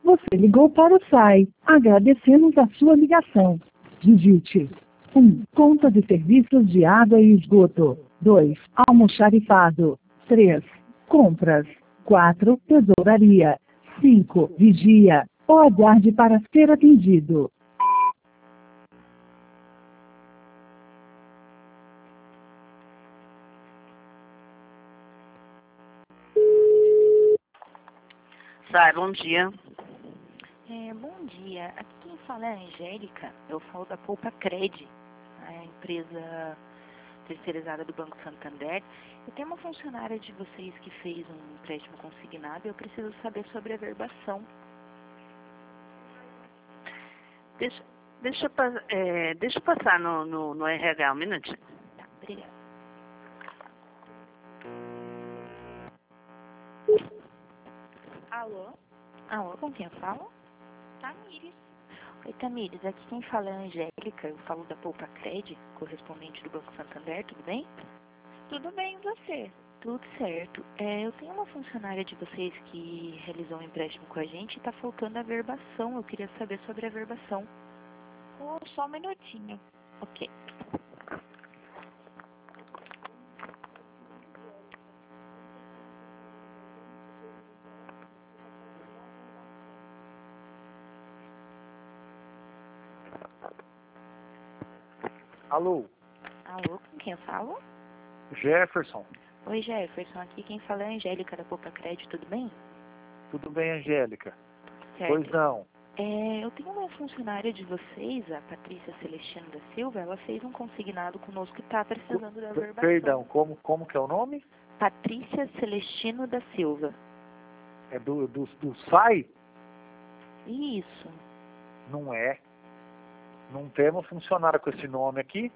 Você ligou para o SAI. Agradecemos a sua ligação. Digite 1. Conta de serviços de água e esgoto. 2. Almoxarifado. 3. Compras. 4. Tesouraria. 5. Vigia. Ou aguarde para ser atendido. Sai, bom dia. Bom dia, aqui quem fala é a Angélica, eu falo da Poupa Cred, a empresa terceirizada do Banco Santander. Eu tenho uma funcionária de vocês que fez um empréstimo consignado e eu preciso saber sobre a verbação. Deixa eu passar no RH, um minutinho. Tá, obrigada. Alô? Alô, com quem eu falo? Tamires. Oi, Tamires, aqui quem fala é a Angélica, eu falo da Poupa Cred, correspondente do Banco Santander, tudo bem? Tudo bem, e você? Tudo certo. Eu tenho uma funcionária de vocês que realizou um empréstimo com a gente e está faltando a verbação. Eu queria saber sobre a verbação. Só um minutinho. Ok. Alô, Alô, com quem eu falo? Jefferson. Oi, Jefferson. Aqui quem fala é a Angélica da Poupa Cred, tudo bem? Tudo bem, Angélica? Certo. Pois não. Eu tenho uma funcionária de vocês, a Patrícia Celestino da Silva, ela fez um consignado conosco que está precisando da verbação. Perdão, como que é o nome? Patrícia Celestino da Silva. É do SAI? Isso. Não é. Não temos funcionário com esse nome aqui.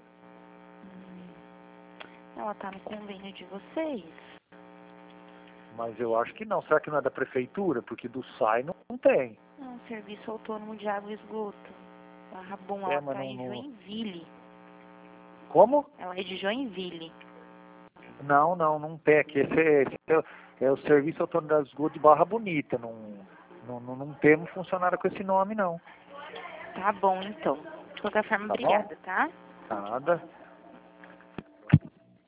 Ela está no convênio de vocês. Mas eu acho que não. Será que não é da prefeitura? Porque do SAI não tem. Não, Serviço Autônomo de Água e Esgoto. Barra Bom, É, ela mas está em não- Joinville. Como? Ela é de Joinville. Não tem aqui. Esse é o Serviço Autônomo de Esgoto de Barra Bonita. Não temos funcionário com esse nome, não. Tá bom, então. De qualquer forma, Tá bom? obrigada, tá? Nada.